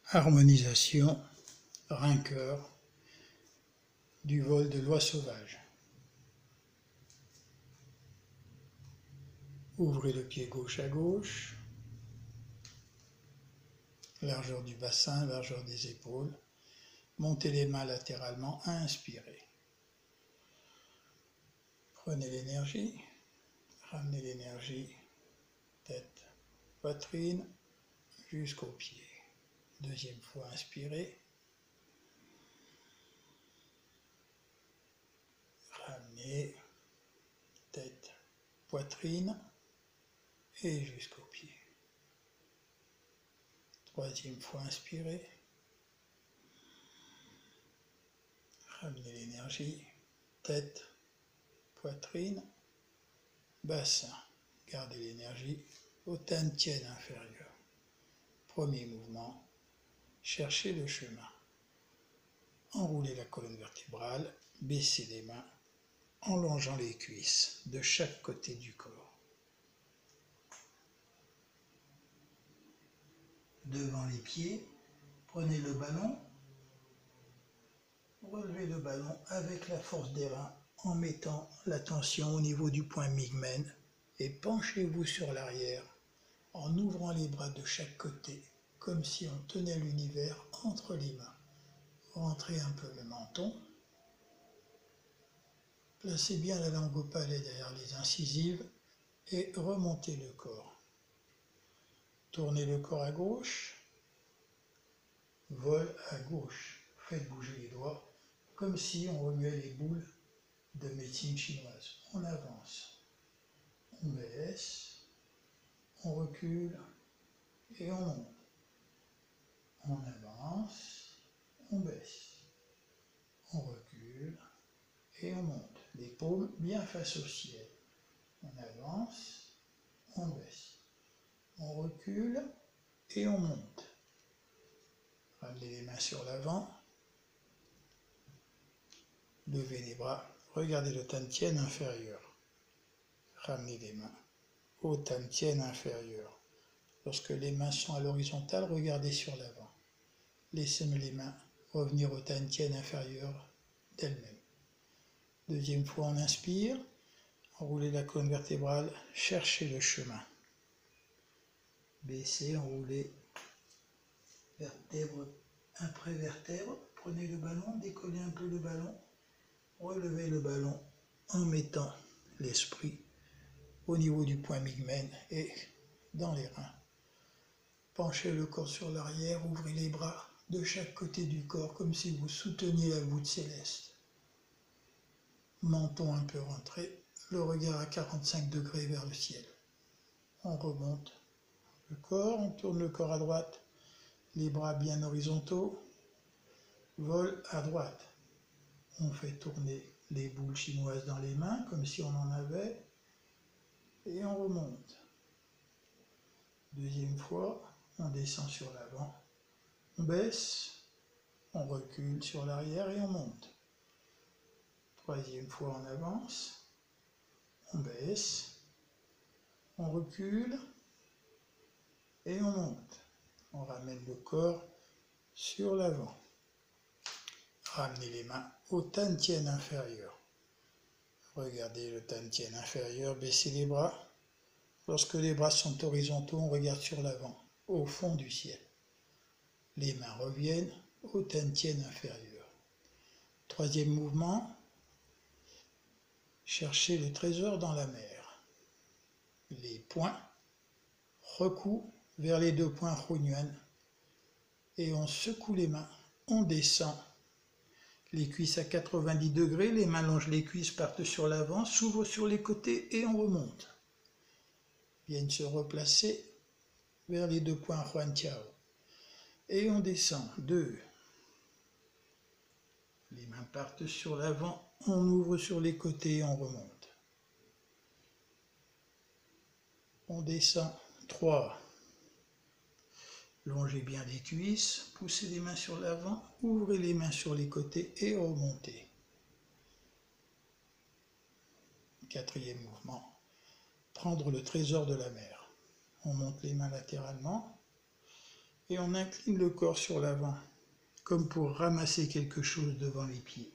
Harmonisation, rancœur, du vol de l'oie sauvage. Ouvrez le pied gauche à gauche, largeur du bassin, largeur des épaules. Montez les mains latéralement, inspirez. Prenez l'énergie, ramenez l'énergie, tête, poitrine, jusqu'aux pieds. Deuxième fois, inspirez. Ramenez, tête, poitrine et jusqu'aux pieds. Troisième fois, inspirez. Ramenez l'énergie, tête, poitrine, bassin. Gardez l'énergie au Tantien inférieur. Premier mouvement, cherchez le chemin. Enroulez la colonne vertébrale, baissez les mains en longeant les cuisses de chaque côté du corps. Devant les pieds, prenez le ballon, relevez le ballon avec la force des reins en mettant la tension au niveau du point mygmen et penchez-vous sur l'arrière en ouvrant les bras de chaque côté comme si on tenait l'univers entre les mains. Rentrez un peu le menton. Placez bien la langue au palais derrière les incisives et remontez le corps. Tournez le corps à gauche, vol à gauche. Faites bouger les doigts comme si on remuait les boules de médecine chinoise. On avance, on baisse, on recule et on monte. On avance, on baisse, on recule et on monte. Les paumes bien face au ciel. On avance, on baisse, on recule et on monte. Ramenez les mains sur l'avant, levez les bras, regardez le Tantien inférieur. Ramenez les mains au Tantien inférieur. Lorsque les mains sont à l'horizontale, regardez sur l'avant. Laissez les mains revenir au Tantien inférieur d'elles-mêmes. Deuxième fois, on inspire, enroulez la colonne vertébrale, cherchez le chemin. Baissez, enroulez, vertèbre après vertèbre, prenez le ballon, décollez un peu le ballon, relevez le ballon en mettant l'esprit au niveau du point mygmen et dans les reins. Penchez le corps sur l'arrière, ouvrez les bras de chaque côté du corps comme si vous souteniez la voûte céleste. Menton un peu rentré, le regard à 45 degrés vers le ciel. On remonte le corps, on tourne le corps à droite, les bras bien horizontaux, vol à droite. On fait tourner les boules chinoises dans les mains comme si on en avait et on remonte. Deuxième fois, on descend sur l'avant, on baisse, on recule sur l'arrière et on monte. Troisième fois, on avance, on baisse, on recule et on monte. On ramène le corps sur l'avant. Ramenez les mains au Tantien inférieur. Regardez le Tantien inférieur, baissez les bras. Lorsque les bras sont horizontaux, on regarde sur l'avant, au fond du ciel. Les mains reviennent au Tantien inférieur. Troisième mouvement, cherchez le trésor dans la mer. Les poings recouent vers les deux points Hunyuan et on secoue les mains, on descend. Les cuisses à 90 degrés, les mains longent les cuisses, partent sur l'avant, s'ouvrent sur les côtés et on remonte. Viennent se replacer vers les deux points Huantiao. Et on descend. 2. Les mains partent sur l'avant, on ouvre sur les côtés et on remonte. On descend. 3. Longez bien les cuisses, poussez les mains sur l'avant, ouvrez les mains sur les côtés et remontez. 4e mouvement, prendre le trésor de la mer. On monte les mains latéralement, et on incline le corps sur l'avant, comme pour ramasser quelque chose devant les pieds.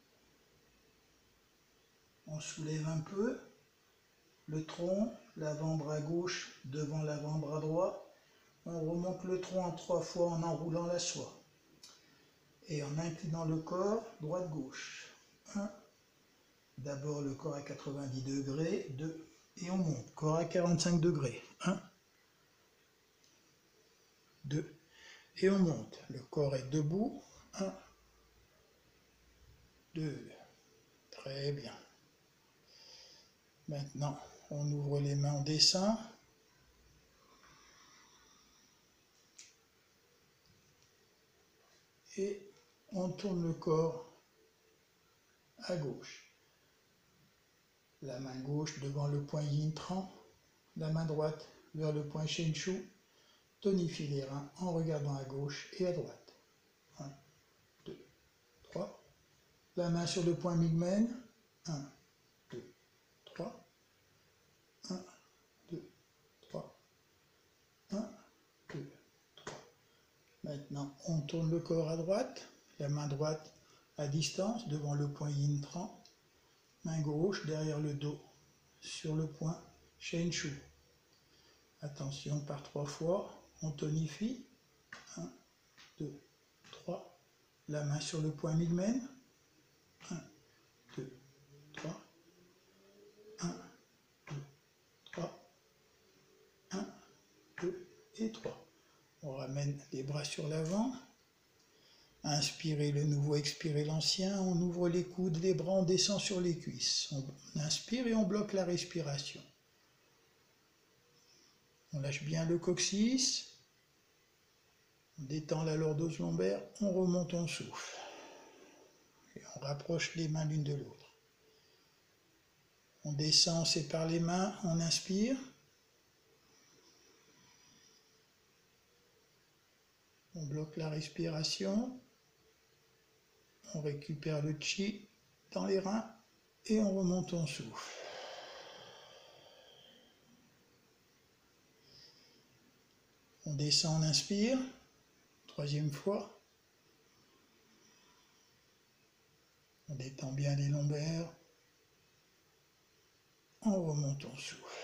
On soulève un peu le tronc, l'avant-bras gauche devant l'avant-bras droit. On remonte le tronc en 3 fois en enroulant la soie. Et en inclinant le corps, droite-gauche. 1. D'abord le corps à 90 degrés. 2. Et on monte. Corps à 45 degrés. 1. 2. Et on monte. Le corps est debout. 1. 2. Très bien. Maintenant, on ouvre les mains, on descend. Et on tourne le corps à gauche. La main gauche devant le point Yin Tran, la main droite vers le point Shen Shu. Tonifie les reins en regardant à gauche et à droite. 1, 2, 3. La main sur le point Migmen. 1, 2, 3. 1, 2, 3. 1, 2, 3. Maintenant, on tourne le corps à droite. La main droite à distance devant le point Yin Tran. Main gauche derrière le dos sur le point Shen Shu. Attention, par 3 fois, on tonifie. 1, 2, 3. La main sur le point Migmen. 1, 2, 3. 1, 2, 3. 1, 2 et 3. On ramène les bras sur l'avant. Inspirez le nouveau, expirez l'ancien. On ouvre les coudes, les bras, on descend sur les cuisses. On inspire et on bloque la respiration. On lâche bien le coccyx. On détend la lordose lombaire. On remonte, on souffle. Et on rapproche les mains l'une de l'autre. On descend, on sépare les mains. On inspire. On bloque la respiration. On récupère le chi dans les reins et on remonte, on souffle. On descend, on inspire. 3e fois. On détend bien les lombaires. On remonte, on souffle.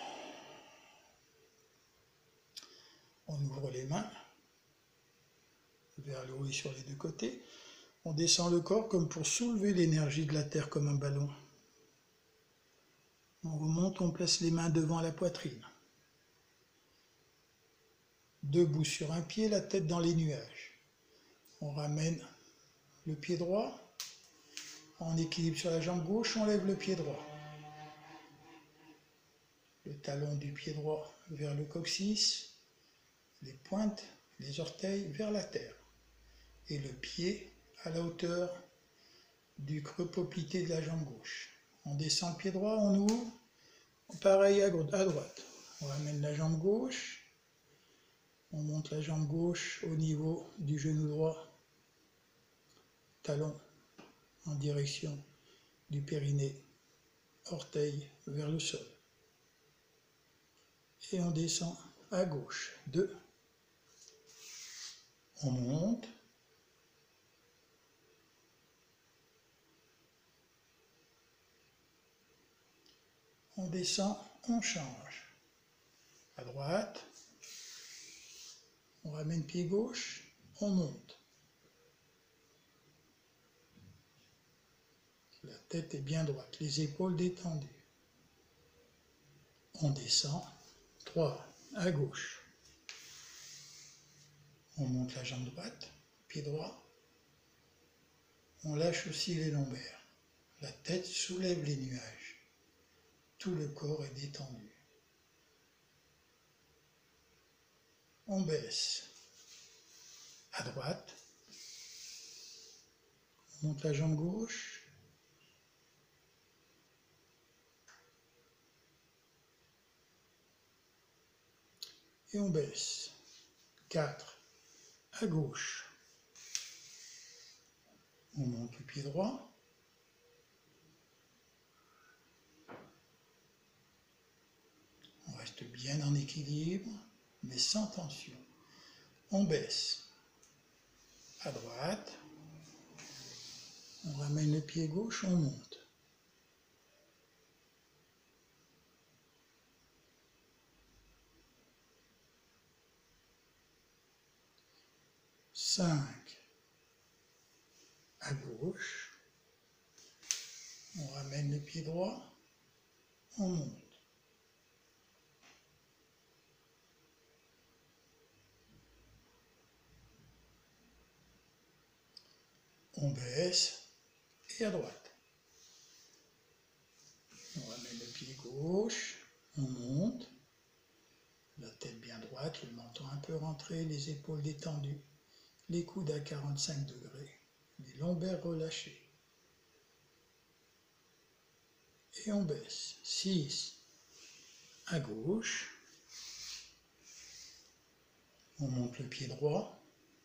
On ouvre les mains vers le haut et sur les 2 côtés. On descend le corps comme pour soulever l'énergie de la terre comme un ballon. On remonte, on place les mains devant la poitrine. Debout sur un pied, la tête dans les nuages. On ramène le pied droit. En équilibre sur la jambe gauche, on lève le pied droit. Le talon du pied droit vers le coccyx. Les pointes, les orteils vers la terre. Et le pied à la hauteur du creux poplité de la jambe gauche. On descend le pied droit, on ouvre. Pareil à droite. On ramène la jambe gauche. On monte la jambe gauche au niveau du genou droit. Talon en direction du périnée. Orteil vers le sol. Et on descend à gauche. 2. On monte. On descend, on change. À droite. On ramène pied gauche. On monte. La tête est bien droite. Les épaules détendues. On descend. 3. À gauche. On monte la jambe droite. Pied droit. On lâche aussi les lombaires. La tête soulève les nuages. Tout le corps est détendu. On baisse. À droite. On monte la jambe gauche. Et on baisse. 4. À gauche. On monte le pied droit. On reste bien en équilibre, mais sans tension. on baisse à droite, on ramène le pied gauche, on monte. Cinq à gauche, on ramène le pied droit, on monte. On baisse et à droite. On ramène le pied gauche, on monte. La tête bien droite, le menton un peu rentré, les épaules détendues, les coudes à 45 degrés, les lombaires relâchés. Et on baisse. 6 à gauche. On monte le pied droit.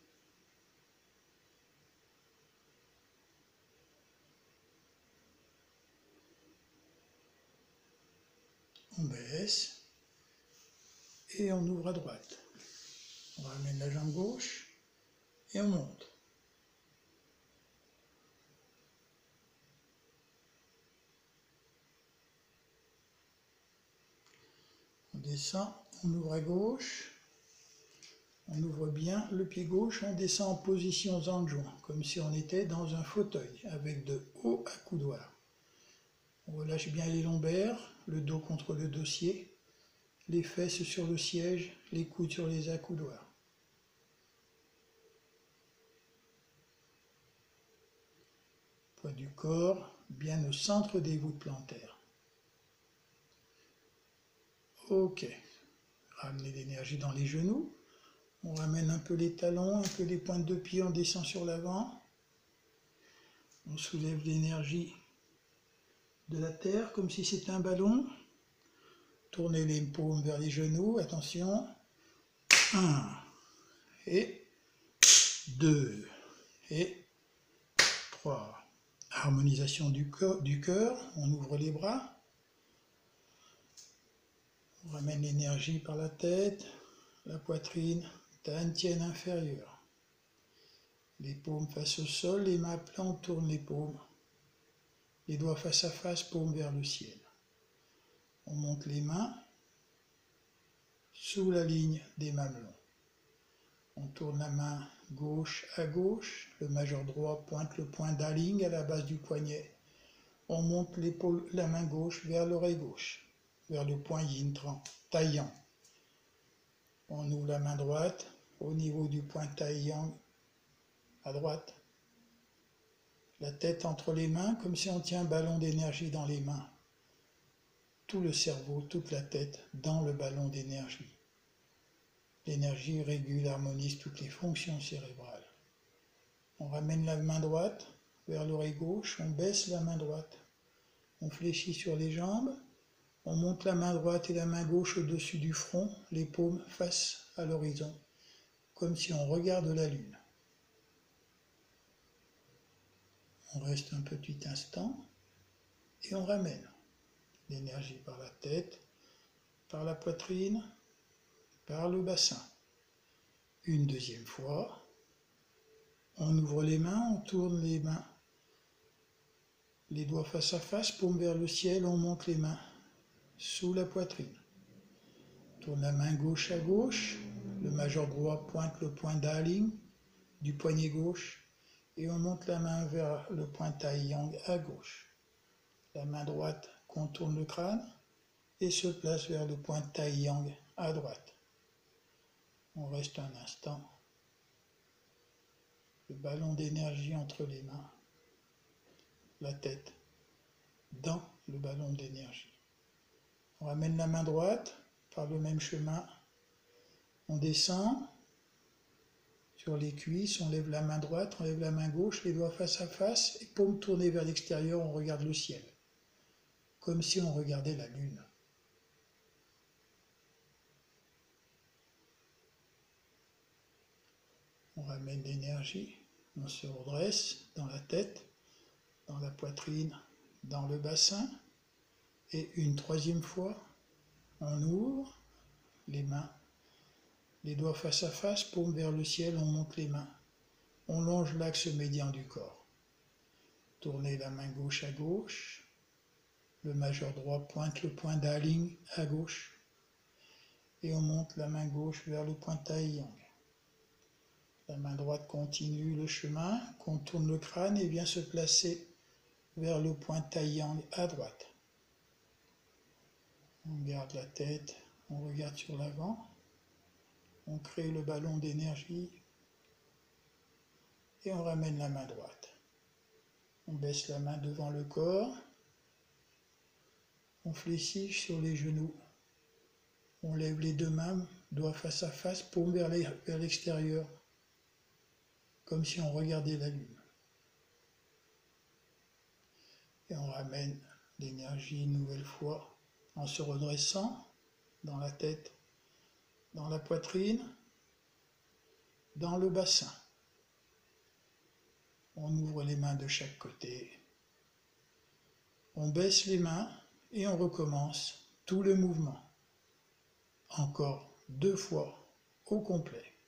On baisse. Et on ouvre à droite. On ramène la jambe gauche et on monte. On descend, on ouvre à gauche. On ouvre bien le pied gauche, on descend en position zanjon, comme si on était dans un fauteuil, avec de hauts accoudoirs. On relâche bien les lombaires, le dos contre le dossier, les fesses sur le siège, les coudes sur les accoudoirs. Poids du corps, bien au centre des voûtes plantaires. Ok, ramenez l'énergie dans les genoux. On ramène un peu les talons, un peu les pointes de pied, on descend sur l'avant. On soulève l'énergie de la terre comme si c'était un ballon. Tournez les paumes vers les genoux, attention. 1 et 2 et 3. Harmonisation du cœur, on ouvre les bras. On ramène l'énergie par la tête, la poitrine, dantienne inférieure. Les paumes face au sol, les mains à plat, on tourne les paumes. Les doigts face à face, paumes vers le ciel. On monte les mains sous la ligne des mamelons. On tourne la main gauche à gauche, le majeur droit pointe le point d'Aling à la base du poignet. On monte l'épaule, la main gauche vers l'oreille gauche, vers le point yin taillant. On ouvre la main droite au niveau du point taillant à droite. La tête entre les mains comme si on tient un ballon d'énergie dans les mains. Tout le cerveau, toute la tête dans le ballon d'énergie. L'énergie régule, harmonise toutes les fonctions cérébrales. On ramène la main droite vers l'oreille gauche, on baisse la main droite. On fléchit sur les jambes, on monte la main droite et la main gauche au-dessus du front, les paumes face à l'horizon, comme si on regarde la lune. On reste un petit instant et on ramène l'énergie par la tête, par la poitrine, par le bassin. Une deuxième fois, on ouvre les mains, on tourne les mains, les doigts face à face, paume vers le ciel, on monte les mains sous la poitrine. Tourne la main gauche à gauche, le majeur droit pointe le point d'Aling du poignet gauche et on monte la main vers le point Tai-Yang à gauche. La main droite contourne le crâne et se place vers le point Tai-Yang à droite. On reste un instant. Le ballon d'énergie entre les mains, la tête dans le ballon d'énergie. On ramène la main droite par le même chemin. On descend sur les cuisses, on lève la main droite, on lève la main gauche, les doigts face à face et paumes tournées vers l'extérieur, on regarde le ciel. Comme si on regardait la lune. On ramène l'énergie, on se redresse dans la tête, dans la poitrine, dans le bassin. Et une troisième fois, on ouvre les mains Les doigts face à face, paume vers le ciel, on monte les mains. On longe l'axe médian du corps. Tournez la main gauche à gauche. Le majeur droit pointe le point d'A-Ling à gauche. Et on monte la main gauche vers le point Taiyang. La main droite continue le chemin, contourne le crâne et vient se placer vers le point Taiyang à droite. On garde la tête, on regarde sur l'avant. On crée le ballon d'énergie et on ramène la main droite. On baisse la main devant le corps. On fléchit sur les genoux. On lève les deux mains, doigts face à face, paume vers l'extérieur, comme si on regardait la lune. Et on ramène l'énergie une nouvelle fois en se redressant dans la tête, dans la poitrine, dans le bassin. On ouvre les mains de chaque côté. On baisse les mains et on recommence tout le mouvement. Encore 2 fois au complet.